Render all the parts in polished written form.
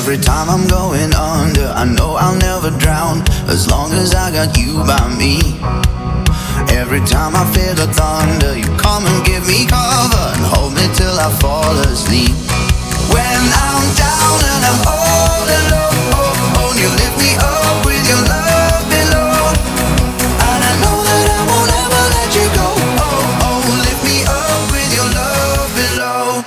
Every time I'm going under, I know I'll never drown as long as I got you by me. Every time I feel the thunder, you come and give me cover and hold me till I fall asleep. When I'm down and I'm all alone, you lift me up with your love below. And I know that I won't ever let you go. Oh, oh, lift me up with your love below.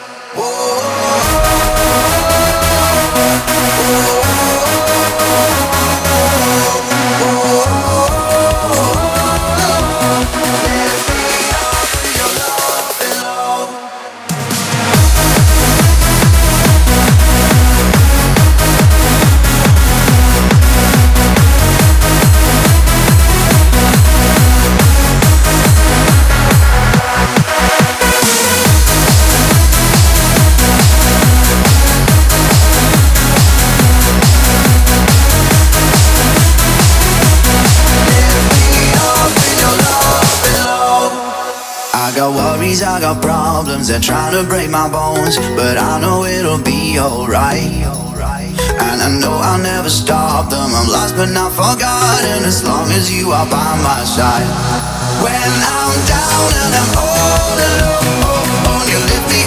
I got worries, I got problems, they're trying to break my bones, but I know it'll be alright. And I know I'll never stop them, I'm lost but not forgotten, as long as you are by my side. When I'm down and I'm all alone, you lift me